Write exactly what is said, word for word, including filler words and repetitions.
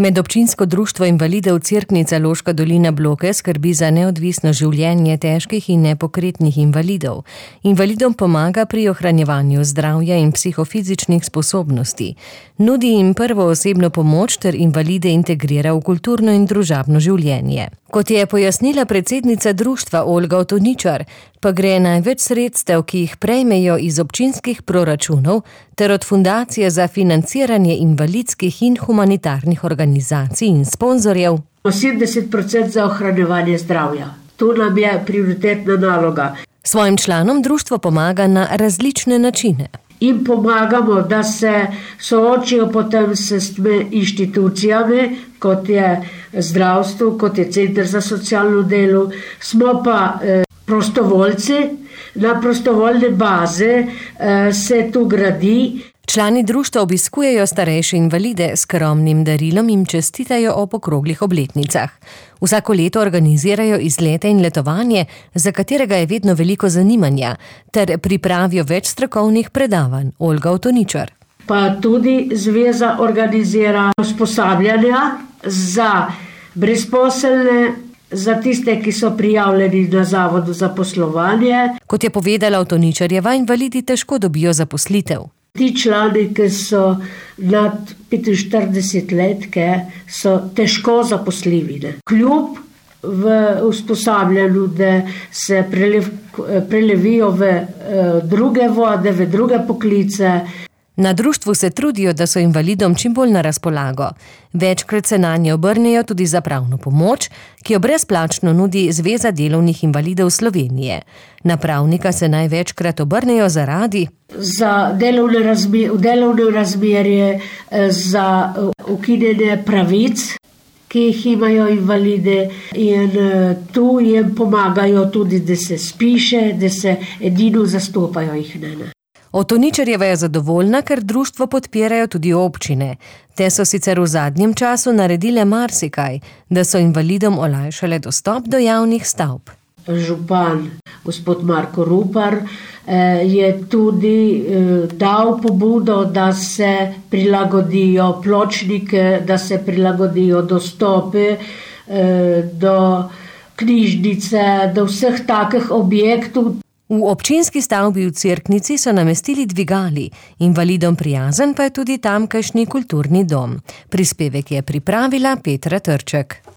Medobčinsko društvo invalidov Cerknica Loška dolina Bloke skrbi za neodvisno življenje težkih in nepokretnih invalidov. Invalidom pomaga pri ohranjevanju zdravja in psihofizičnih sposobnosti. Nudi jim prvo osebno pomoč ter invalide integrira v kulturno in družabno življenje. Kot je pojasnila predsednica društva Olga Otoničar, pa gre največ sredstev, ki jih prejmejo iz občinskih proračunov ter od Fundacije za financiranje invalidskih in humanitarnih organizacij in sponzorjev. sedemdeset procentov za ohranjevanje zdravja. To nam je prioritetna naloga. Svojim članom društvo pomaga na različne načine. In pomagamo, da se soočijo potem s inštitucijami, kot je zdravstvo, kot je Center za socialno delo. Smo pa eh, prostovoljci, na prostovoljne baze eh, se tu gradi. Člani društva obiskujejo starejše invalide, s skromnim darilom jim čestitajo ob okroglih obletnicah. Vsako leto organizirajo izlete in letovanje, za katerega je vedno veliko zanimanja, ter pripravijo več strokovnih predavanj. Olga Otoničar. Pa tudi zveza organizira usposabljanja za brezposelne, za tiste, ki so prijavljeni na Zavodu za zaposlovanje. Kot je povedala Otoničarjeva, invalidi težko dobijo zaposlitev. Ti člani, ki so nad petinštirideset let, so težko zaposljivi. Kljub v usposabljanju, da se prelev, prelevijo v druge vode, v druge poklice. Na društvu se trudijo, da so invalidom čim bolj na razpolago. Večkrat se nanje obrnejo tudi za pravno pomoč, ki jo brezplačno nudi Zveza delovnih invalidov Slovenije. Na pravnika se največkrat obrnejo zaradi za delovne razmerje, delovne razmerje, za ukinjanje pravic, ki jih imajo invalide, in tu jim pomagajo tudi, da se spiše, da se edino zastopajo jih ne. Otoničarjeva je zadovoljna, ker društvo podpirajo tudi občine. Te so sicer v zadnjem času naredile marsikaj, da so invalidom olajšale dostop do javnih stavb. Župan, gospod Marko Rupar, je tudi dal pobudo, da se prilagodijo pločnike, da se prilagodijo dostope do knjižnice, do vseh takih objektov. V občinski stavbi v Cerknici so namestili dvigali, invalidom prijazen pa je tudi tamkajšnji kulturni dom. Prispevek je pripravila Petra Trček.